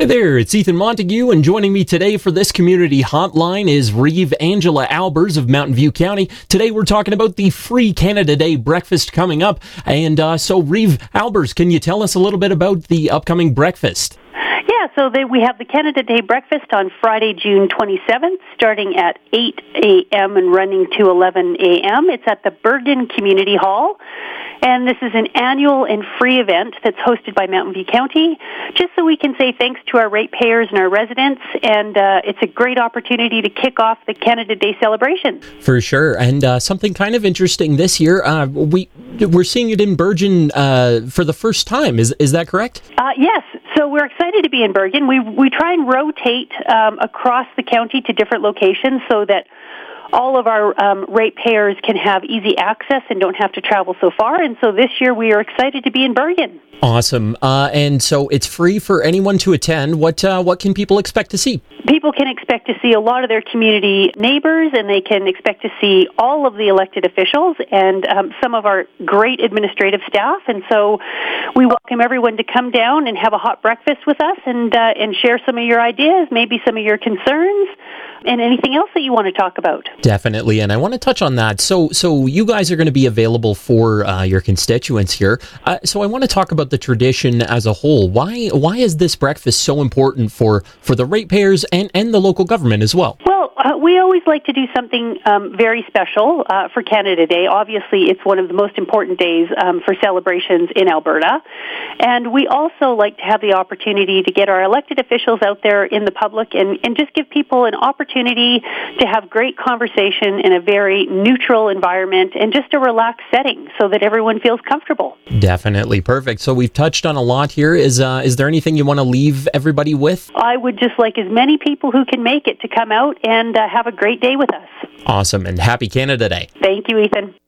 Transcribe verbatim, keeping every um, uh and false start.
Hey there, it's Ethan Montague, and joining me today for this community hotline is Reeve Angela Albers of Mountain View County. Today we're talking about the free Canada Day breakfast coming up. And uh, so, Reeve Albers, can you tell us a little bit about the upcoming breakfast? Yeah, so they, we have the Canada Day breakfast on Friday, June twenty-seventh, starting at eight a.m. and running to eleven a.m. It's at the Bergen Community Hall. And this is an annual and free event that's hosted by Mountain View County, just so we can say thanks to our ratepayers and our residents. And uh, it's a great opportunity to kick off the Canada Day celebration. For sure. And uh, something kind of interesting this year, uh, we, we're seeing it in Bergen uh, for the first time. Is is that correct? Uh, yes. So we're excited to be in Bergen. We, we try and rotate um, across the county to different locations so that all of our um, ratepayers can have easy access and don't have to travel so far. And so this year we are excited to be in Bergen. Awesome. Uh, and so it's free for anyone to attend. What uh, what can people expect to see? People can expect to see a lot of their community neighbors, and they can expect to see all of the elected officials and um, some of our great administrative staff. And so we welcome everyone to come down and have a hot breakfast with us and uh, and share some of your ideas, maybe some of your concerns, and anything else that you want to talk about. Definitely, and I want to touch on that. So so you guys are going to be available for uh, your constituents here. Uh, so I want to talk about the tradition as a whole. Why why is this breakfast so important for, for the ratepayers and, and the local government as well? Well, uh, we always like to do something um, very special uh, for Canada Day. Obviously, it's one of the most important days um, for celebrations in Alberta. And we also like to have the opportunity to get our elected officials out there in the public and, and just give people an opportunity to have great conversation in a very neutral environment and just a relaxed setting so that everyone feels comfortable. Definitely. Perfect. So we've touched on a lot here. Is uh, is there anything you want to leave everybody with? I would just like as many people who can make it to come out and uh, have a great day with us. Awesome. And happy Canada Day. Thank you, Ethan.